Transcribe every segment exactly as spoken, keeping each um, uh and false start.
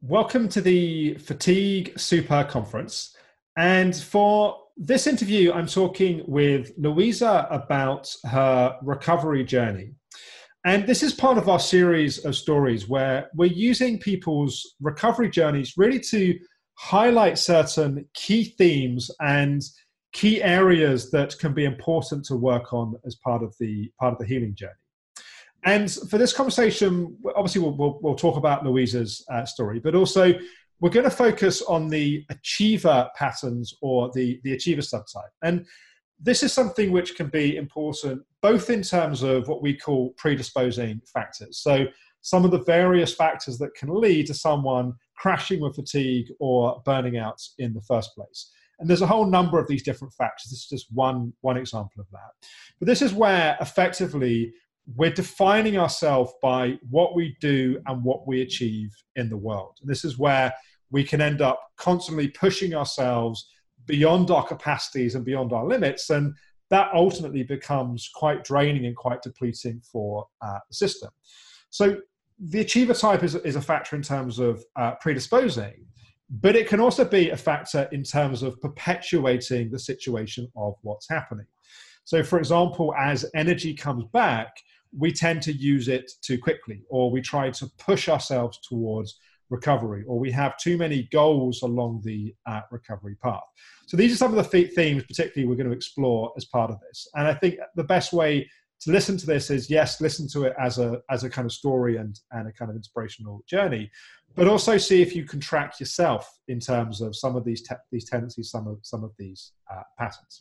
Welcome to the Fatigue Super Conference. And for this interview, I'm talking with Louisa about her recovery journey. And this is part of our series of stories where we're using people's recovery journeys really to highlight certain key themes and key areas that can be important to work on as part of the part of the healing journey. And for this conversation, obviously we'll, we'll, we'll talk about Louisa's uh, story, but also we're going to focus on the achiever patterns or the, the achiever subtype. And this is something which can be important both in terms of what we call predisposing factors. So some of the various factors that can lead to someone crashing with fatigue or burning out in the first place. And there's a whole number of these different factors. This is just one, one example of that. But this is where effectively we're defining ourselves by what we do and what we achieve in the world. And this is where we can end up constantly pushing ourselves beyond our capacities and beyond our limits. And that ultimately becomes quite draining and quite depleting for uh, the system. So the achiever type is, is a factor in terms of uh, predisposing, but it can also be a factor in terms of perpetuating the situation of what's happening. So for example, as energy comes back, we tend to use it too quickly, or we try to push ourselves towards recovery, or we have too many goals along the uh, recovery path. So these are some of the themes particularly we're going to explore as part of this. And I think the best way to listen to this is, yes, listen to it as a as a kind of story and, and a kind of inspirational journey, but also see if you can track yourself in terms of some of these, te- these tendencies, some of, some of these uh, patterns.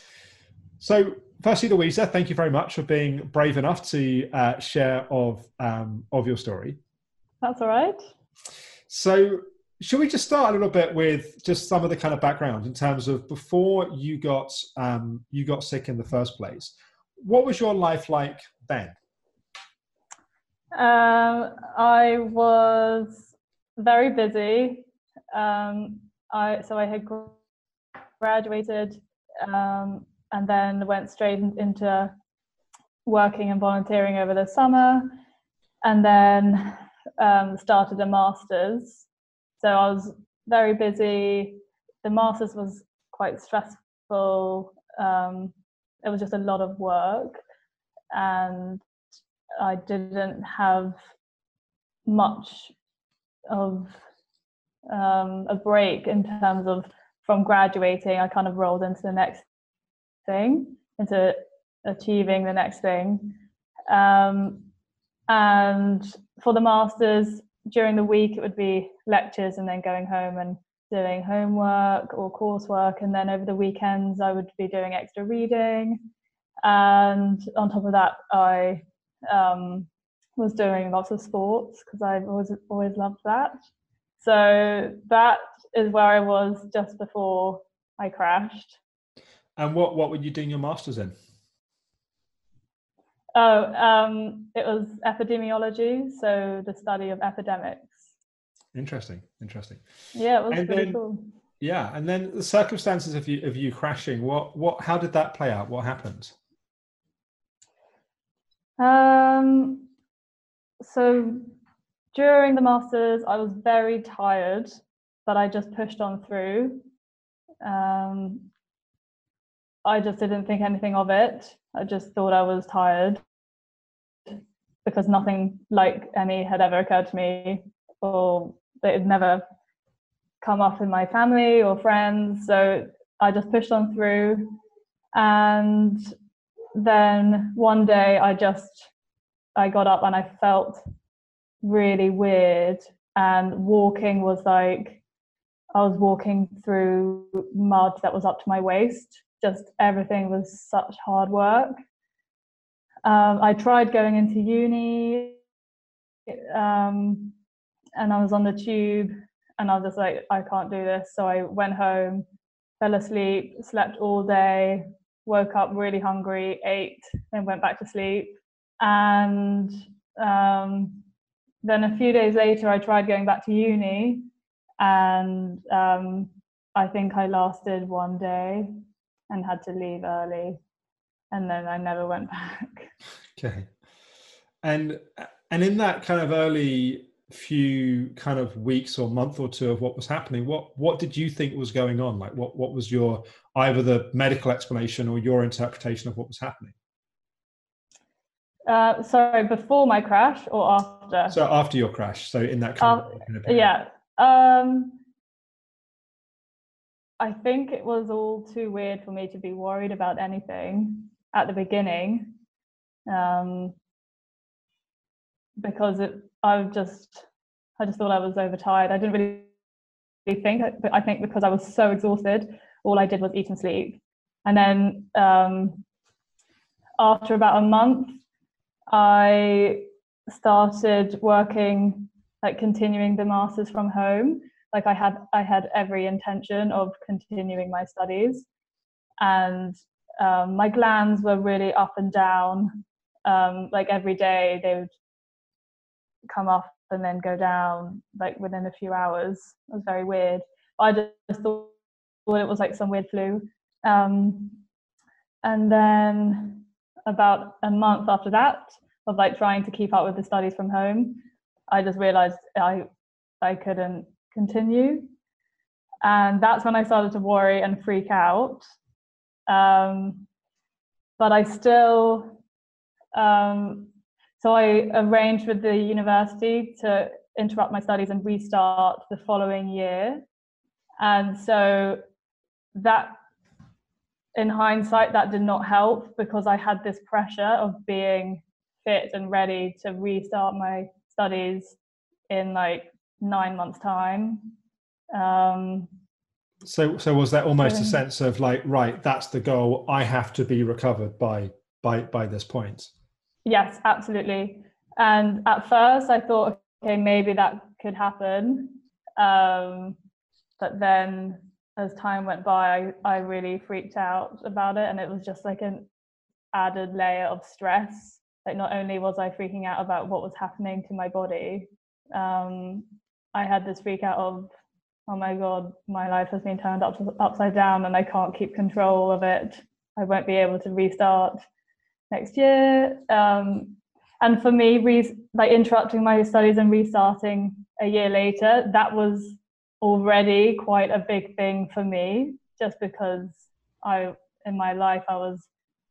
So firstly, Louisa, thank you very much for being brave enough to uh, share of, um, of your story. That's all right. So should we just start a little bit with just some of the kind of background in terms of before you got, um, you got sick in the first place? What was your life like then? Um, I was very busy. Um, I, so I had graduated um, and then went straight into working and volunteering over the summer, and then um, started a master's. So I was very busy. The master's was quite stressful. Um, it was just a lot of work, and I didn't have much of um, a break in terms of from graduating. I kind of rolled into the next thing, into achieving the next thing. Um, and for the masters, during the week it would be lectures and then going home and doing homework or coursework, and then over the weekends I would be doing extra reading, and on top of that I um, was doing lots of sports because I've always always loved that. So that is where I was just before I crashed. And what, what were you doing your master's in? Oh, um, it was epidemiology, so the study of epidemics. Interesting, interesting. Yeah, it was and pretty then, cool. Yeah, and then the circumstances of you of you crashing. What what? How did that play out? What happened? Um, so during the masters, I was very tired, but I just pushed on through. Um, I just didn't think anything of it. I just thought I was tired because nothing like any had ever occurred to me, or it had never come up in my family or friends. So I just pushed on through. And then one day I just, I got up and I felt really weird. And walking was like, I was walking through mud that was up to my waist. Just everything was such hard work. Um, I tried going into uni, um, and I was on the tube, and I was just like, I can't do this. So I went home, fell asleep, slept all day, woke up really hungry, ate, then went back to sleep. And um, then a few days later, I tried going back to uni, and um, I think I lasted one day and had to leave early, and then I never went back. Okay. And and in that kind of early few kind of weeks or month or two of what was happening, what what did you think was going on? Like what what was your either the medical explanation or your interpretation of what was happening? Uh, sorry, before my crash or after? So after your crash, so in that kind uh, of yeah. Um, I think it was all too weird for me to be worried about anything at the beginning, um, because it, I just, I just thought I was overtired. I didn't really think, but I think because I was so exhausted, all I did was eat and sleep. And then um, after about a month, I started working, like continuing the masters from home. Like I had, I had every intention of continuing my studies, and um, my glands were really up and down. Um, like every day, they would come up and then go down, like within a few hours. It was very weird. I just thought it was like some weird flu. Um, and then about a month after that, of like trying to keep up with the studies from home, I just realized I I couldn't continue. And that's when I started to worry and freak out. Um, but I still, um, so I arranged with the university to interrupt my studies and restart the following year. And so that, in hindsight, that did not help, because I had this pressure of being fit and ready to restart my studies in like nine months' time. Um, so so was that almost so, a sense of like, right, that's the goal, I have to be recovered by by by this point? yes, absolutely. And at first I thought, okay, maybe that could happen. Um, but then as time went by, I, I really freaked out about it. And it was just like an added layer of stress. Like not only was I freaking out about what was happening to my body, um, I had this freak out of, oh my God, my life has been turned up, upside down and I can't keep control of it. I won't be able to restart next year. Um, and for me, re- like interrupting my studies and restarting a year later, that was already quite a big thing for me, just because I, in my life, I was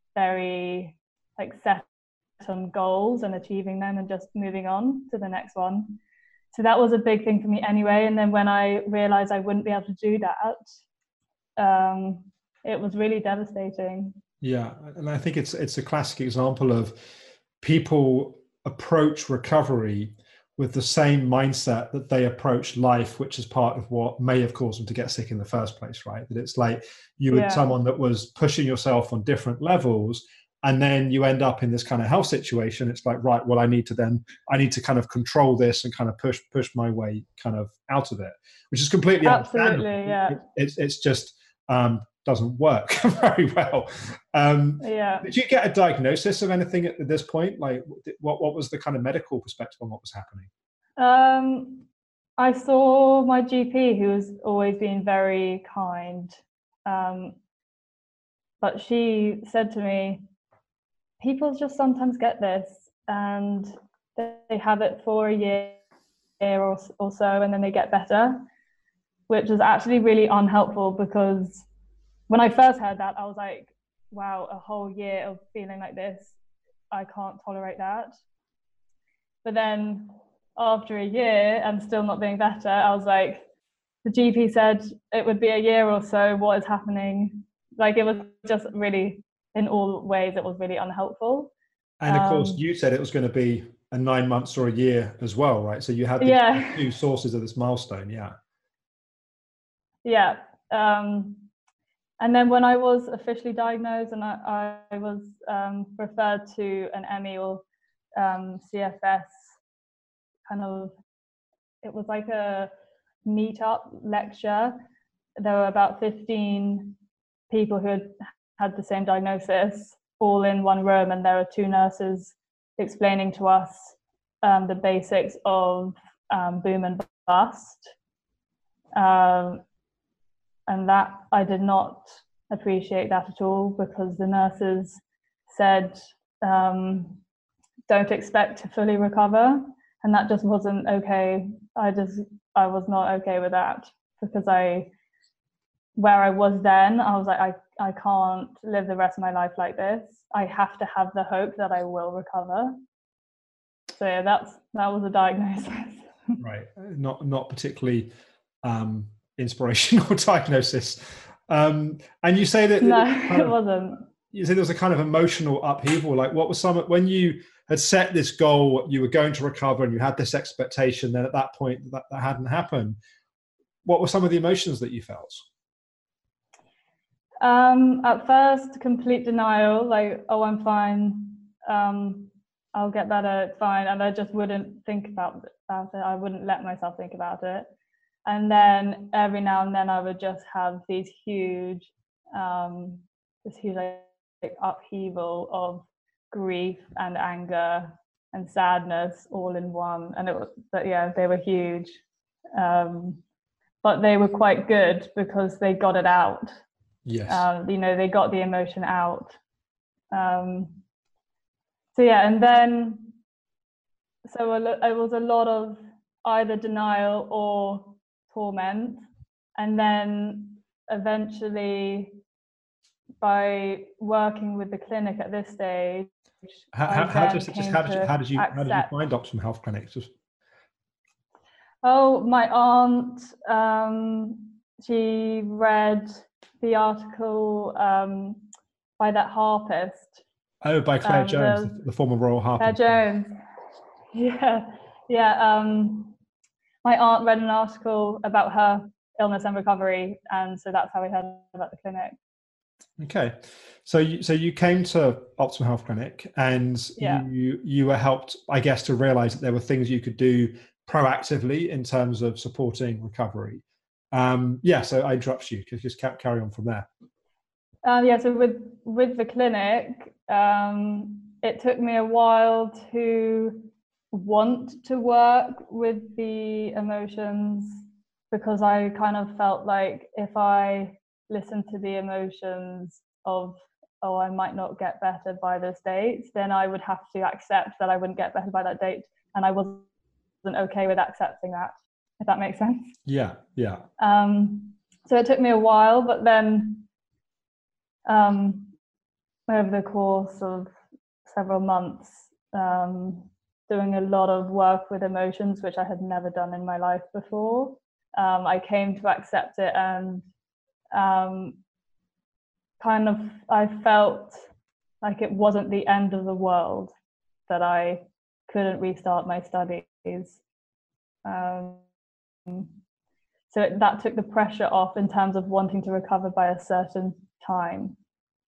very like set on goals and achieving them and just moving on to the next one. So that was a big thing for me anyway. And then when I realized I wouldn't be able to do that, um, it was really devastating. Yeah, and I think it's it's a classic example of people approach recovery with the same mindset that they approach life, which is part of what may have caused them to get sick in the first place, right? That it's like you were Yeah. someone that was pushing yourself on different levels, and then you end up in this kind of health situation. It's like, right, well, I need to then I need to kind of control this and kind of push push my way kind of out of it, which is completely Absolutely, understandable. yeah. It, it's it's just um, doesn't work very well. Um, yeah. Did you get a diagnosis of anything at this point? Like, what what was the kind of medical perspective on what was happening? Um, I saw my G P, who has always been very kind, um, but she said to me, people just sometimes get this and they have it for a year or, or so and then they get better, which is actually really unhelpful, because when I first heard that, I was like, wow, a whole year of feeling like this, I can't tolerate that. But then after a year and still not being better, I was like, the G P said it would be a year or so, what is happening? Like it was just really, in all ways, it was really unhelpful. And of course, um, you said it was going to be a nine months or a year as well, right? So you had the yeah. two sources of this milestone, yeah. Yeah. Um, and then when I was officially diagnosed and I, I was um, referred to an M E or um, C F S kind of, it was like a meetup lecture. There were about fifteen people who had had the same diagnosis all in one room, and there were two nurses explaining to us um, the basics of um, boom and bust. Um, and that I did not appreciate that at all, because the nurses said, um, don't expect to fully recover. and that just wasn't okay. I just I was not okay with that, because I where I was then, I was like, I, I can't live the rest of my life like this. I have to have the hope that I will recover. So yeah, that's that was a diagnosis. Right, not not particularly um, inspirational diagnosis. Um, and you say that no, it, kind it of, wasn't. You say there was a kind of emotional upheaval. Like, what was some when you had set this goal, you were going to recover, and you had this expectation. Then at that point, that, that hadn't happened. What were some of the emotions that you felt? Um, at first, complete denial, like, oh, I'm fine. Um, I'll get better, it's fine. And I just wouldn't think about, about it. I wouldn't let myself think about it. And then every now and then I would just have these huge, um, this huge like, like upheaval of grief and anger and sadness all in one. And it was, but yeah, they were huge. Um, but they were quite good because they got it out. Yes. Um, you know, they got the emotion out. Um, so yeah, and then, so it was a lot of either denial or torment. And then eventually, by working with the clinic at this stage, How, I how, then just, came how did you to how did you accept. how did you find Optimum Health Clinic? Just... Oh, my aunt, um, she read the article um, by that harpist. Oh, by Claire um, Jones, the, the, the former royal harpist. Claire Jones. Yeah, yeah. Um, my aunt read an article about her illness and recovery, and so that's how we heard about the clinic. Okay, so you, so you came to Optimum Health Clinic, and yeah. you you were helped, I guess, to realise that there were things you could do proactively in terms of supporting recovery. Um, yeah, so I interrupt you. Just carry on from there. Um, yeah, so with with the clinic, um, it took me a while to want to work with the emotions, because I kind of felt like if I listened to the emotions of, oh, I might not get better by this date, then I would have to accept that I wouldn't get better by that date, and I wasn't okay with accepting that, if that makes sense. Yeah, yeah. Um, so it took me a while, but then um, over the course of several months, um, doing a lot of work with emotions, which I had never done in my life before, um, I came to accept it, and um, kind of I felt like it wasn't the end of the world that I couldn't restart my studies. Um, so it, that took the pressure off in terms of wanting to recover by a certain time.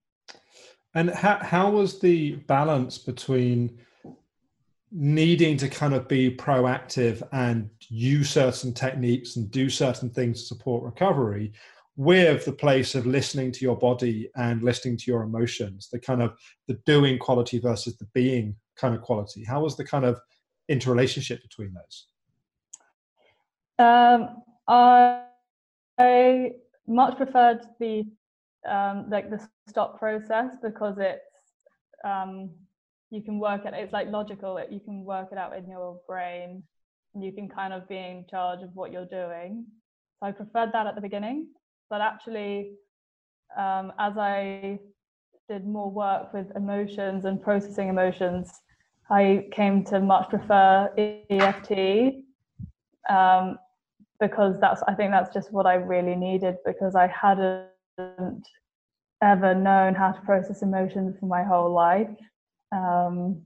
And how, how was the balance between needing to kind of be proactive and use certain techniques and do certain things to support recovery, with the place of listening to your body and listening to your emotions, the kind of the doing quality versus the being kind of quality? How was the kind of interrelationship between those? Um, I, I much preferred the um, like the stop process, because it's um, you can work it. It's like logical. You can work it out in your brain, and you can kind of be in charge of what you're doing. So I preferred that at the beginning, but actually, um, as I did more work with emotions and processing emotions, I came to much prefer E F T. Um, because that's, I think that's just what I really needed, because I hadn't ever known how to process emotions for my whole life. Um,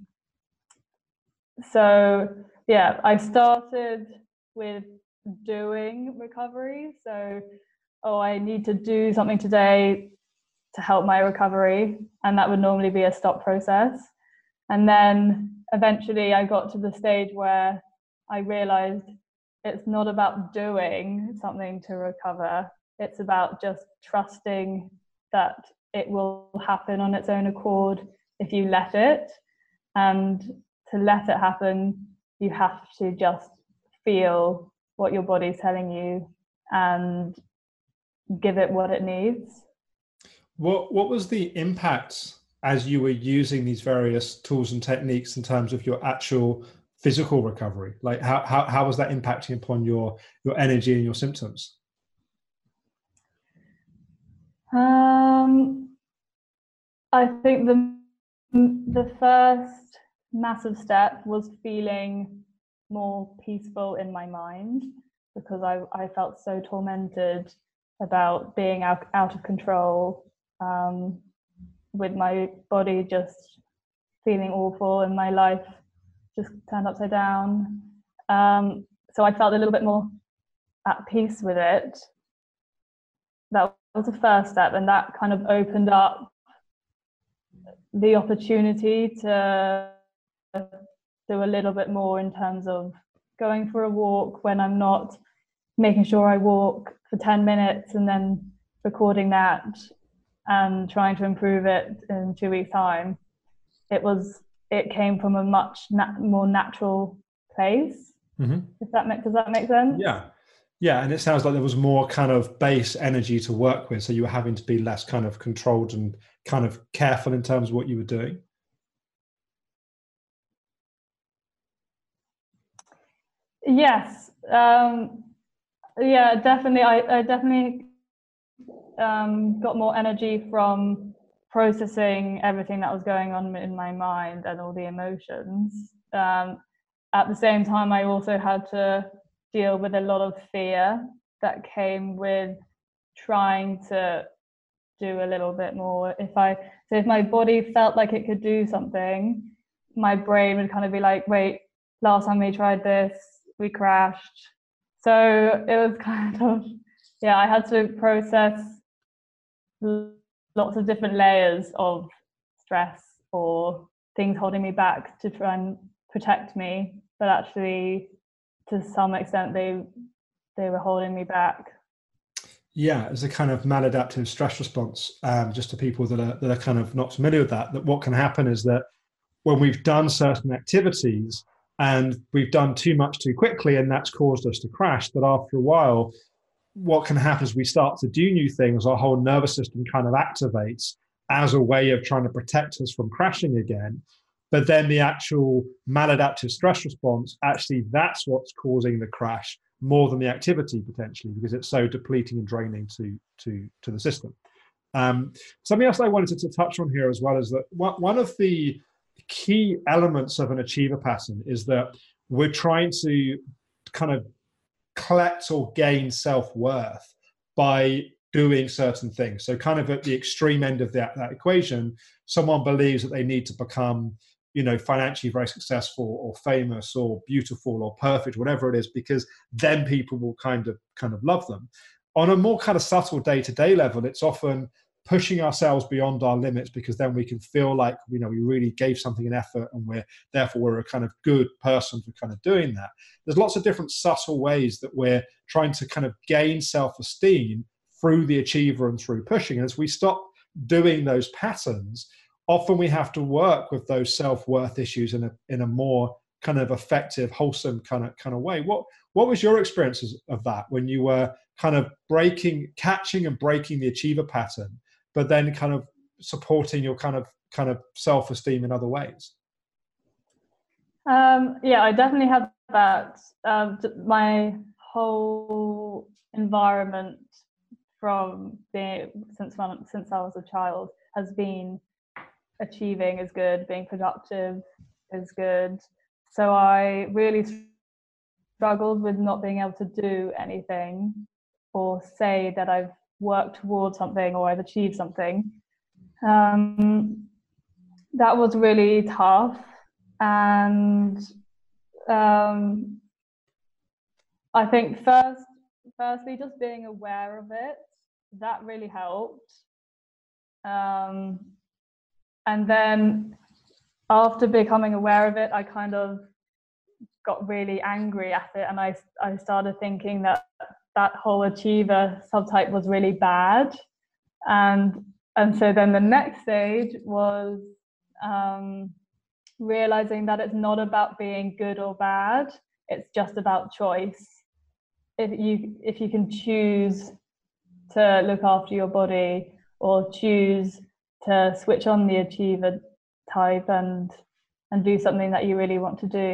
so yeah, I started with doing recovery. So, oh, I need to do something today to help my recovery. And that would normally be a stop process. And then eventually I got to the stage where I realized it's not about doing something to recover. It's about just trusting that it will happen on its own accord if you let it. And to let it happen, you have to just feel what your body's telling you and give it what it needs. What what was the impact as you were using these various tools and techniques in terms of your actual physical recovery? Like how, how, how was that impacting upon your, your energy and your symptoms? Um, I think the, the first massive step was feeling more peaceful in my mind, because I, I felt so tormented about being out, out of control, um, with my body just feeling awful and my life just turned upside down. Um, so I felt a little bit more at peace with it. That was the first step, and that kind of opened up the opportunity to do a little bit more in terms of going for a walk when I'm not, making sure I walk for ten minutes and then recording that and trying to improve it in two weeks' time. It was, it came from a much nat- more natural place. Mm-hmm. If that make, does that make sense? Yeah. Yeah, and it sounds like there was more kind of base energy to work with, so you were having to be less kind of controlled and kind of careful in terms of what you were doing. Yes, um, yeah, definitely. I, I definitely um, got more energy from processing everything that was going on in my mind and all the emotions. Um, at the same time, I also had to deal with a lot of fear that came with trying to do a little bit more. If I, so if my body felt like it could do something, my brain would kind of be like, wait, last time we tried this, we crashed. So it was kind of, yeah, I had to process lots of different layers of stress or things holding me back to try and protect me, but actually to some extent they they were holding me back. Yeah, it's a kind of maladaptive stress response. Um, just to people that are that are kind of not familiar with that, that what can happen is that when we've done certain activities and we've done too much too quickly, and that's caused us to crash, that after a while, what can happen is we start to do new things, our whole nervous system kind of activates as a way of trying to protect us from crashing again. But then the actual maladaptive stress response, actually, that's what's causing the crash more than the activity potentially, because it's so depleting and draining to, to, to the system. Um, something else I wanted to touch on here as well is that one of the key elements of an achiever pattern is that we're trying to kind of collect or gain self-worth by doing certain things. So kind of at the extreme end of that, that equation, someone believes that they need to become, you know, financially very successful or famous or beautiful or perfect, whatever it is, because then people will kind of kind of love them. On a more kind of subtle day-to-day level, it's often pushing ourselves beyond our limits, because then we can feel like, you know, we really gave something an effort and we're therefore we're a kind of good person for kind of doing that. There's lots of different subtle ways that we're trying to kind of gain self-esteem through the achiever and through pushing. And as we stop doing those patterns, often we have to work with those self-worth issues in a in a more kind of effective, wholesome kind of kind of way. What what was your experiences of that when you were kind of breaking, catching and breaking the achiever pattern, but then kind of supporting your kind of kind of self-esteem in other ways? Um, yeah, I definitely have that. Um, my whole environment from being since since I was a child has been achieving is good, being productive is good. So I really struggled with not being able to do anything or say that I've worked towards something or I've achieved something. Um, that was really tough. And um, I think first, firstly, just being aware of it, that really helped. Um, and then after becoming aware of it, I kind of got really angry at it, and I, I started thinking that that whole achiever subtype was really bad. And, and so then the next stage was um, realizing that it's not about being good or bad, it's just about choice. If you if you can choose to look after your body or choose to switch on the achiever type and and do something that you really want to do,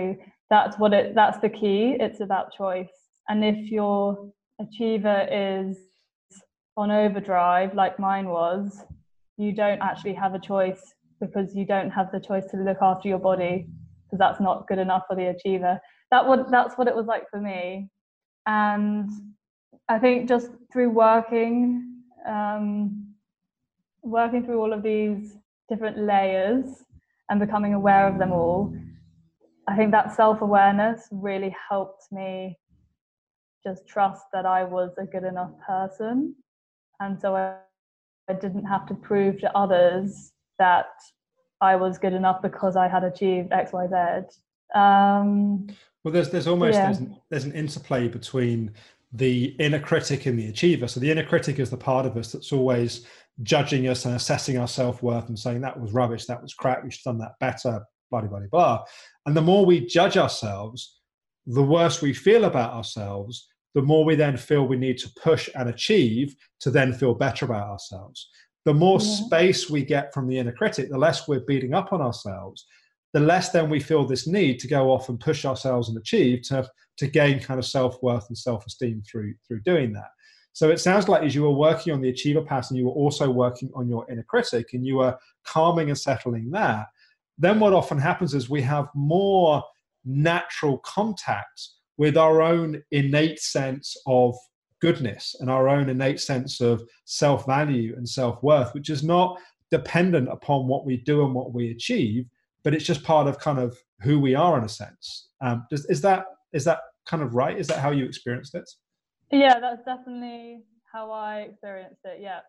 that's what it that's the key. It's about choice. And if your achiever is on overdrive like mine was, you don't actually have a choice, because you don't have the choice to look after your body, because that's not good enough for the achiever. That would that's what it was like for me. And I think just through working um, working through all of these different layers and becoming aware of them all, I think that self-awareness really helped me just trust that I was a good enough person. And so I, I didn't have to prove to others that I was good enough because I had achieved X, Y, Z. Um, well, there's there's almost yeah. there's an, there's an interplay between the inner critic and the achiever. So the inner critic is the part of us that's always judging us and assessing our self-worth and saying that was rubbish, that was crap, we should have done that better, blah, blah, blah, blah. And the more we judge ourselves, the worse we feel about ourselves, the more we then feel we need to push and achieve to then feel better about ourselves. The more Yeah. space we get from the inner critic, the less we're beating up on ourselves, the less then we feel this need to go off and push ourselves and achieve to, to gain kind of self-worth and self-esteem through, through doing that. So it sounds like as you were working on the achiever pattern, you were also working on your inner critic, and you were calming and settling that. Then what often happens is we have more natural contact with our own innate sense of goodness and our own innate sense of self-value and self-worth, which is not dependent upon what we do and what we achieve, but it's just part of kind of who we are in a sense. Um, does, is that is that kind of right? Is that how you experienced it? Yeah, that's definitely how I experienced it. Yeah.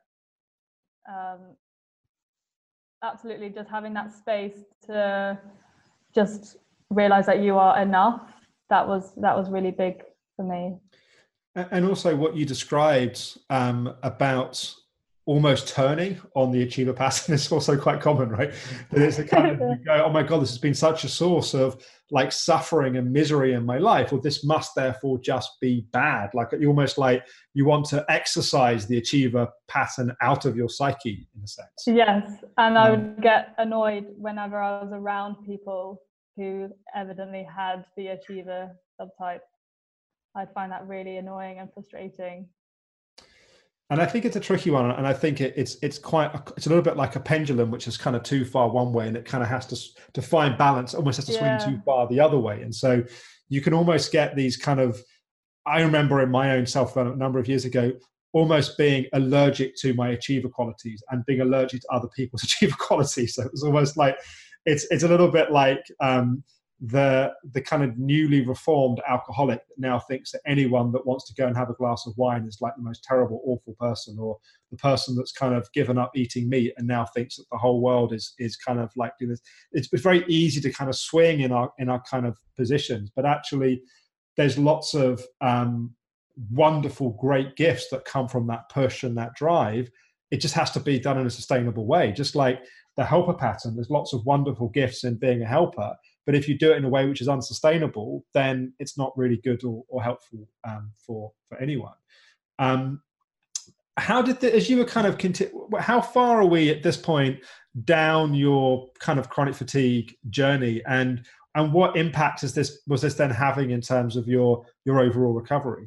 Um, absolutely. Just having that space to just realize that you are enough. That was, that was really big for me. And also what you described um, about almost turning on the achiever pattern is also quite common, right? That it's a kind of, you go, oh my God, this has been such a source of like suffering and misery in my life, or this must therefore just be bad. Like you almost like you want to exercise the achiever pattern out of your psyche in a sense. Yes. And I Um, would get annoyed whenever I was around people who evidently had the achiever subtype. I'd find that really annoying and frustrating. And I think it's a tricky one, and I think it, it's it's quite it's a little bit like a pendulum, which is kind of too far one way, and it kind of has to to find balance, almost has to swing Yeah. too far the other way. And so you can almost get these kind of. I remember in my own self development a number of years ago, almost being allergic to my achiever qualities and being allergic to other people's achiever qualities. So it was almost like it's it's a little bit like. Um, the the kind of newly reformed alcoholic that now thinks that anyone that wants to go and have a glass of wine is like the most terrible, awful person, or the person that's kind of given up eating meat and now thinks that the whole world is is kind of like doing this. It's, it's very easy to kind of swing in our in our kind of positions, but actually there's lots of um, wonderful, great gifts that come from that push and that drive. It just has to be done in a sustainable way. Just like the helper pattern, there's lots of wonderful gifts in being a helper. But if you do it in a way which is unsustainable, then it's not really good or, or helpful um, for for anyone. Um, how did the, as you were kind of continue, how far are we at this point down your kind of chronic fatigue journey, and and what impact is this was this then having in terms of your your overall recovery?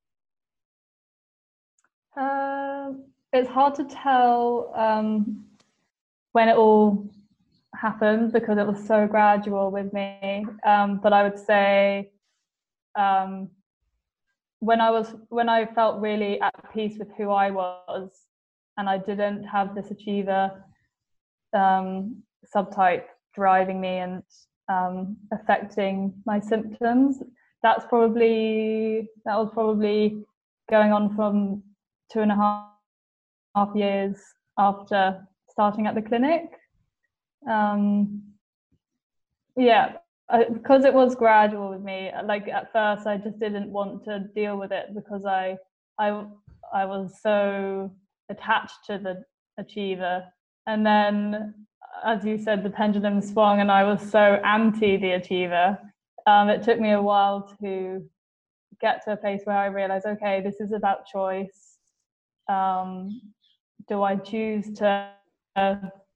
Uh, it's hard to tell um, when it all happened because it was so gradual with me. Um, but I would say um, when I was when I felt really at peace with who I was, and I didn't have this achiever um, subtype driving me and um, affecting my symptoms. That's probably that was probably going on from two and a half, half years after starting at the clinic. Um, yeah, I, because it was gradual with me. Like at first, I just didn't want to deal with it because I, I, I was so attached to the achiever. And then, as you said, the pendulum swung, and I was so anti the achiever. Um, it took me a while to get to a place where I realized, okay, this is about choice. Um, do I choose to uh,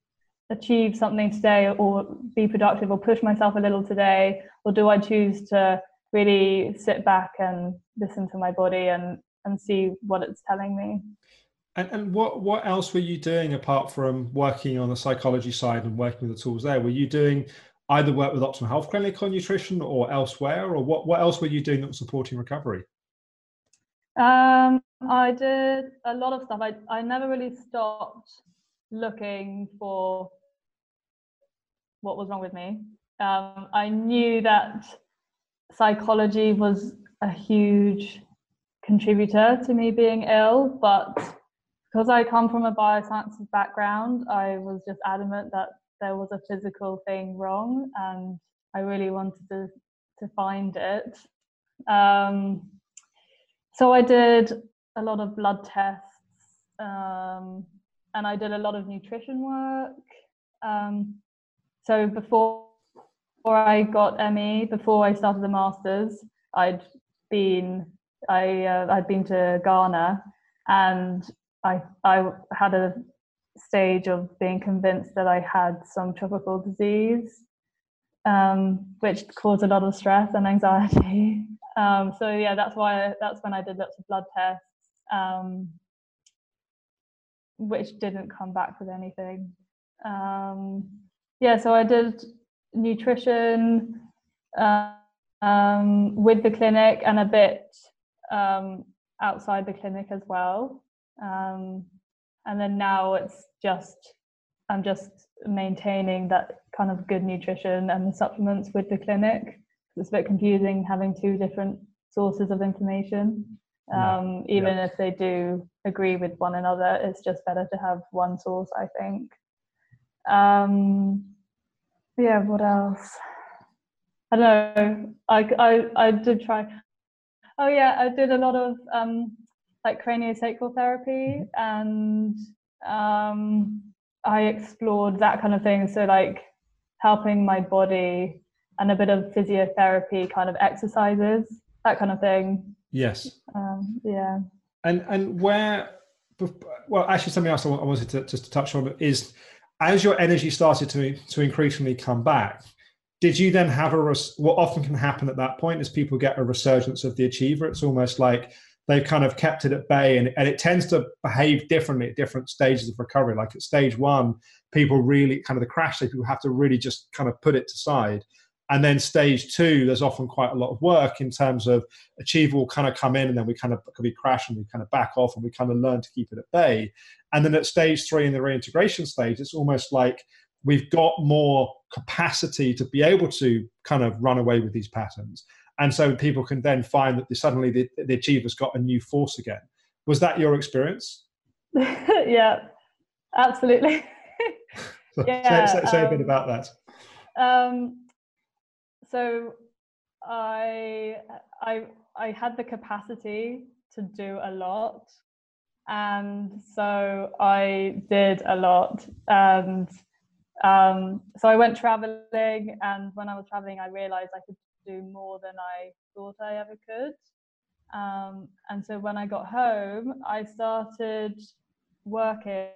achieve something today or be productive or push myself a little today, or do I choose to really sit back and listen to my body and and see what it's telling me? And, and what, what else were you doing apart from working on the psychology side and working with the tools there? Were you doing either work with Optimal Health Clinic on nutrition or elsewhere, or what, what else were you doing that was supporting recovery? Um, I did a lot of stuff. I, I never really stopped looking for what was wrong with me. Um, I knew that psychology was a huge contributor to me being ill, but because I come from a biosciences background, I was just adamant that there was a physical thing wrong, and I really wanted to, to find it. Um, so I did a lot of blood tests, um, and I did a lot of nutrition work. Um, so before, before I got M E, before I started the masters, I'd been I uh, I'd been to Ghana, and I I had a stage of being convinced that I had some tropical disease, um, which caused a lot of stress and anxiety. Um, so yeah, that's why that's when I did lots of blood tests, um, which didn't come back with anything. Um, yeah, so I did nutrition uh, um, with the clinic and a bit um, outside the clinic as well. Um, and then now it's just, I'm just maintaining that kind of good nutrition and the supplements with the clinic. It's a bit confusing having two different sources of information. Um, yeah. Even yeah. if they do agree with one another, it's just better to have one source, I think. Um, yeah, what else? I don't know. I, I, I did try. Oh yeah, I did a lot of um, like craniosacral therapy, and um, I explored that kind of thing. So like helping my body and a bit of physiotherapy kind of exercises, that kind of thing. Yes. Um, yeah. And and where, well, actually something else I wanted to just to touch on is, as your energy started to to increasingly come back, did you then have a, what often can happen at that point is people get a resurgence of the achiever. It's almost like they've kind of kept it at bay, and, and it tends to behave differently at different stages of recovery. Like at stage one, people really kind of the crash stage, people have to really just kind of put it to side. And then stage two, there's often quite a lot of work in terms of achiever will kind of come in, and then we kind of we crash and we kind of back off and we kind of learn to keep it at bay. And then at stage three in the reintegration stage, it's almost like we've got more capacity to be able to kind of run away with these patterns. And so people can then find that they, suddenly the, the achiever's got a new force again. Was that your experience? Yeah, absolutely. So yeah, say, say, say um, a bit about that. Um, so I, I, I had the capacity to do a lot. And so I did a lot. And um, so I went traveling, and when I was traveling, I realized I could do more than I thought I ever could. Um, and so when I got home, I started working,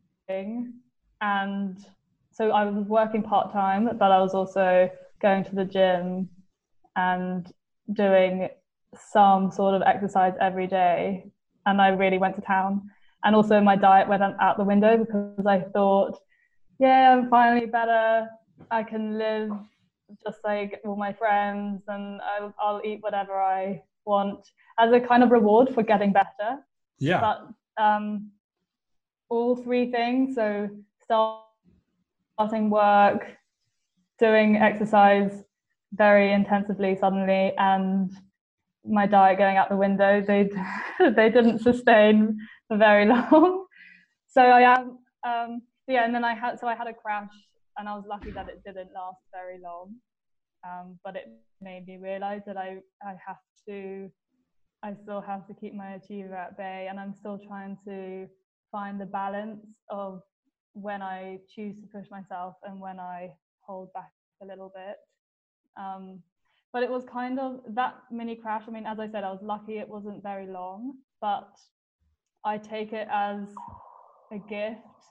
and so I was working part-time, but I was also going to the gym and doing some sort of exercise every day. And I really went to town. And also my diet went out the window, because I thought, yeah, I'm finally better. I can live just like all my friends, and I'll, I'll eat whatever I want as a kind of reward for getting better. Yeah. But um, all three things, so starting work, doing exercise very intensively suddenly, and my diet going out the window, they they didn't sustain for very long. So I am, um, yeah, and then I had, so I had a crash, and I was lucky that it didn't last very long. Um, but it made me realize that I, I have to, I still have to keep my achiever at bay, and I'm still trying to find the balance of when I choose to push myself and when I hold back a little bit. Um, but it was kind of that mini crash. I mean, as I said, I was lucky it wasn't very long, but I take it as a gift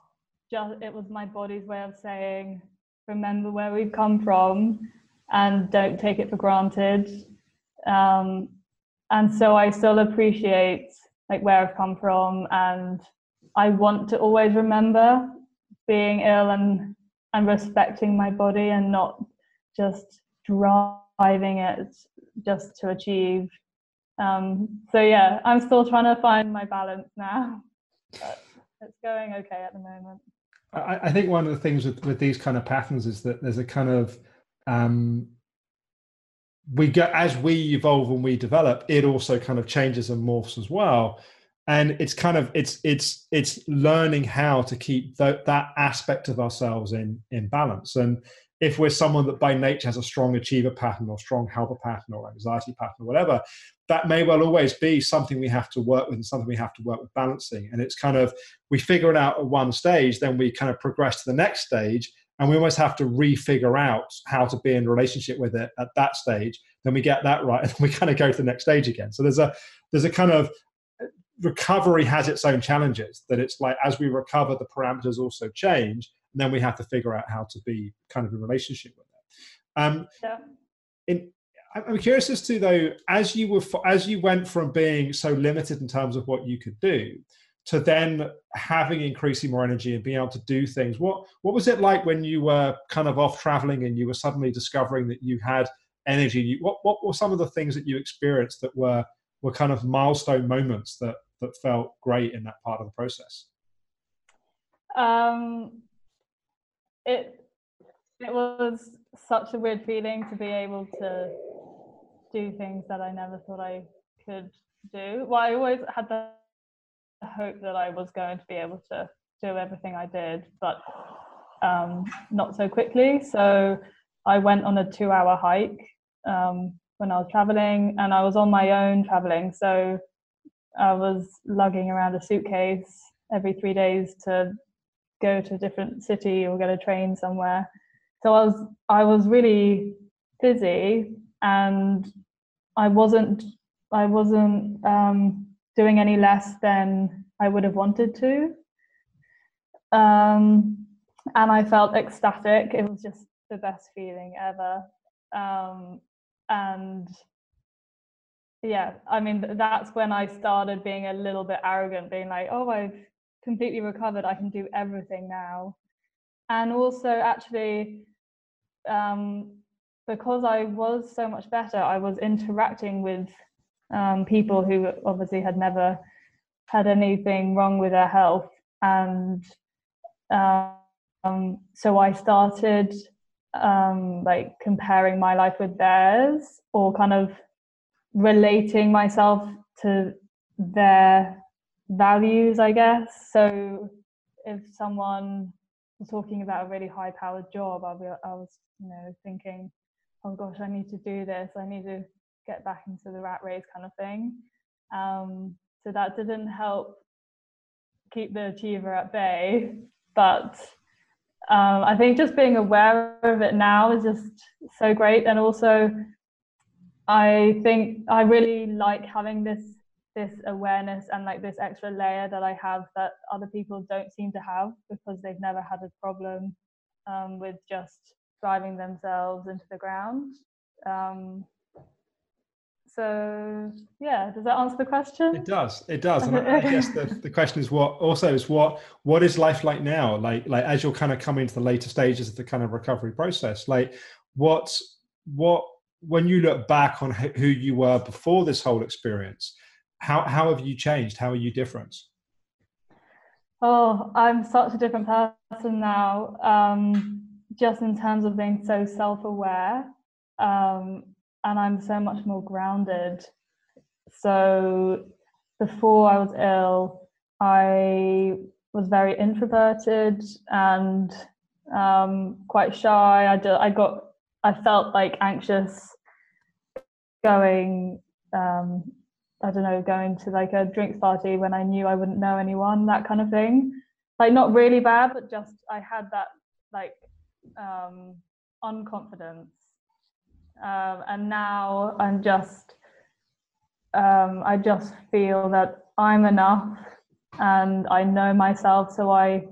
just, it was my body's way of saying, remember where we've come from and don't take it for granted. Um, and so I still appreciate like where I've come from, and I want to always remember being ill and and respecting my body and not just driving it just to achieve. Um, so yeah, I'm still trying to find my balance now, but it's going okay at the moment. I, I think one of the things with, with these kind of patterns is that there's a kind of um, we go as we evolve and we develop, it also kind of changes and morphs as well. And it's kind of it's it's it's learning how to keep th- that aspect of ourselves in in balance. And if we're someone that by nature has a strong achiever pattern or strong helper pattern or anxiety pattern or whatever, that may well always be something we have to work with and something we have to work with balancing. And it's kind of, we figure it out at one stage, then we kind of progress to the next stage, and we almost have to re-figure out how to be in relationship with it at that stage. Then we get that right, and then we kind of go to the next stage again. So there's a there's a kind of recovery has its own challenges, that it's like as we recover, the parameters also change, and then we have to figure out how to be kind of in relationship with it. Um, yeah. in, I'm curious as to, though, as you were as you went from being so limited in terms of what you could do to then having increasing more energy and being able to do things. What what was it like when you were kind of off traveling and you were suddenly discovering that you had energy? What what were some of the things that you experienced that were were kind of milestone moments that that felt great in that part of the process? Um, it it was such a weird feeling to be able to do things that I never thought I could do. Well, I always had the hope that I was going to be able to do everything I did, but um, not so quickly. So I went on a two-hour hike um, when I was traveling, and I was on my own traveling. So I was lugging around a suitcase every three days to go to a different city or get a train somewhere. So I was I was really busy, and I wasn't I wasn't um, doing any less than I would have wanted to. Um, and I felt ecstatic. It was just the best feeling ever. Um, and yeah, I mean, that's when I started being a little bit arrogant, being like, oh, I've completely recovered. I can do everything now. And also, actually, um, because I was so much better, I was interacting with um, people who obviously had never had anything wrong with their health. And um, so I started um, like comparing my life with theirs, or kind of relating myself to their values, I guess. So if someone was talking about a really high powered job, I'll be, I was, you know, thinking, oh gosh, I need to do this. I need to get back into the rat race kind of thing. Um, so that didn't help keep the achiever at bay. But um, I think just being aware of it now is just so great. And also, I think I really like having this this awareness and like this extra layer that I have that other people don't seem to have, because they've never had a problem um, with just driving themselves into the ground. Um, so yeah, does that answer the question? It does. It does. And I, I guess the, the question is what also is what what is life like now? Like like as you're kind of coming to the later stages of the kind of recovery process, like what what when you look back on who you were before this whole experience, how how have you changed? How are you different? Oh, I'm such a different person now, um, just in terms of being so self-aware, um, and I'm so much more grounded. So before I was ill, I was very introverted and um, quite shy. I, did, I got, I felt like anxious going, um, I don't know, going to like a drinks party when I knew I wouldn't know anyone, that kind of thing. Like not really bad, but just I had that like um, unconfidence. Um, and now I'm just, um, I just feel that I'm enough and I know myself. So I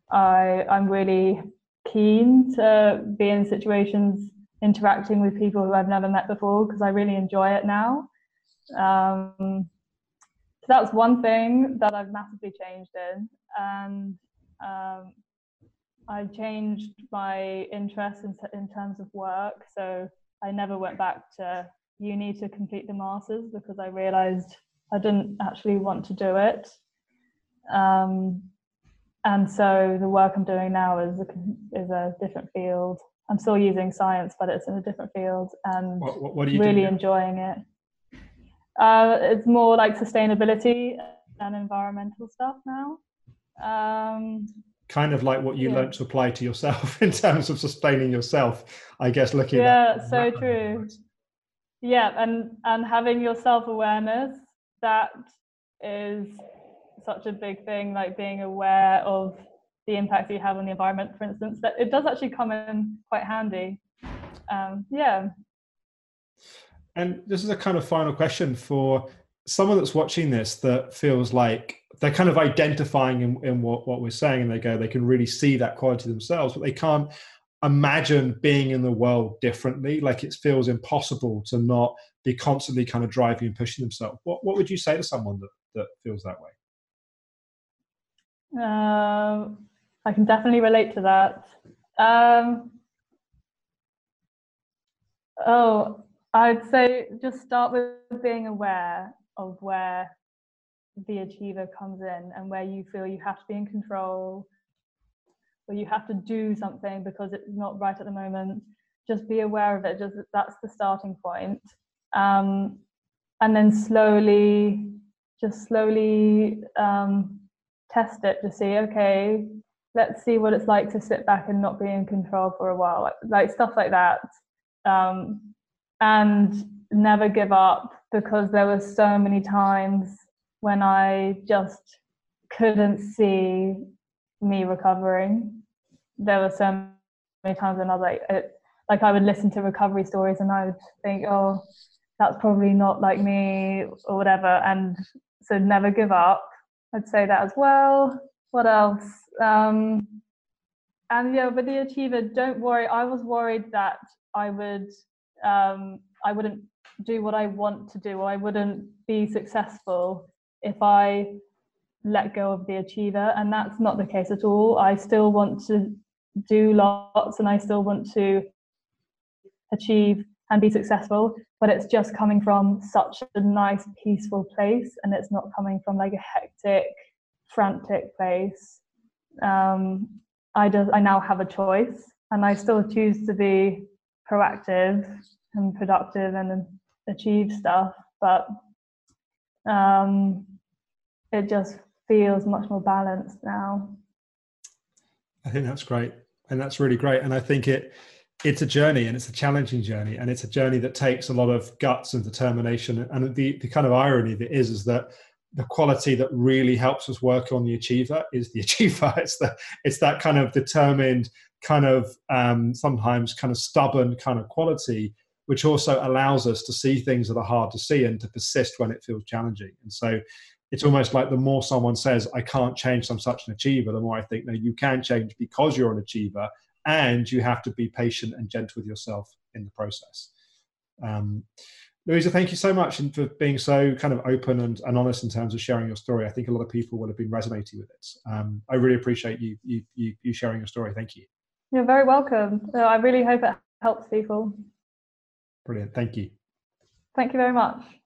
I, I'm really keen to be in situations interacting with people who I've never met before because I really enjoy it now. Um, so that's one thing that I've massively changed in. And um, I changed my interest in, in terms of work. So I never went back to uni to complete the masters because I realized I didn't actually want to do it. Um, and so the work I'm doing now is a, is a different field. I'm still using science, but it's in a different field, and What, what, what are you really doing enjoying it. Uh, it's more like sustainability and environmental stuff now. Um, kind of like what you yeah. learned to apply to yourself in terms of sustaining yourself, I guess, looking yeah, at that. so true. Yeah, and and having your self-awareness, that is such a big thing, like being aware of the impact you have on the environment, for instance, that it does actually come in quite handy. Um, yeah. And this is a kind of final question for someone that's watching this that feels like they're kind of identifying in, in what, what we're saying, and they go, they can really see that quality themselves, but they can't imagine being in the world differently. Like it feels impossible to not be constantly kind of driving and pushing themselves. What, what would you say to someone that, that feels that way? Um, I can definitely relate to that. Um, oh, I'd say just start with being aware of where the achiever comes in and where you feel you have to be in control, or you have to do something because it's not right at the moment. Just be aware of it. Just that's the starting point. Um, and then slowly, just slowly um, test it to see, okay, let's see what it's like to sit back and not be in control for a while, like, like stuff like that. Um, and never give up, because there were so many times when I just couldn't see me recovering. There were so many times when I was like, it, like I would listen to recovery stories and I would think, oh, that's probably not like me or whatever. And so never give up. I'd say that as well. What else? Um, and yeah, with the achiever, don't worry. I was worried that I would, um, I wouldn't do what I want to do, or I wouldn't be successful if I let go of the achiever. And that's not the case at all. I still want to do lots and I still want to achieve and be successful, but it's just coming from such a nice, peaceful place, and it's not coming from like a hectic, frantic place. Um, I just, I now have a choice, and I still choose to be proactive and productive and achieve stuff, but um, it just feels much more balanced now. I think that's great, and that's really great, and I think it it's a journey, and it's a challenging journey, and it's a journey that takes a lot of guts and determination. And the, the kind of irony that is is that the quality that really helps us work on the achiever is the achiever. It's the it's that kind of determined, kind of um, sometimes kind of stubborn kind of quality, which also allows us to see things that are hard to see and to persist when it feels challenging. And so it's almost like the more someone says, I can't change, I'm such an achiever, the more I think, no, you can change because you're an achiever, and you have to be patient and gentle with yourself in the process. Um, Louisa, thank you so much for being so kind of open and, and honest in terms of sharing your story. I think a lot of people will have been resonating with it. Um, I really appreciate you, you, you, you sharing your story. Thank you. You're very welcome. I really hope it helps people. Brilliant. Thank you. Thank you very much.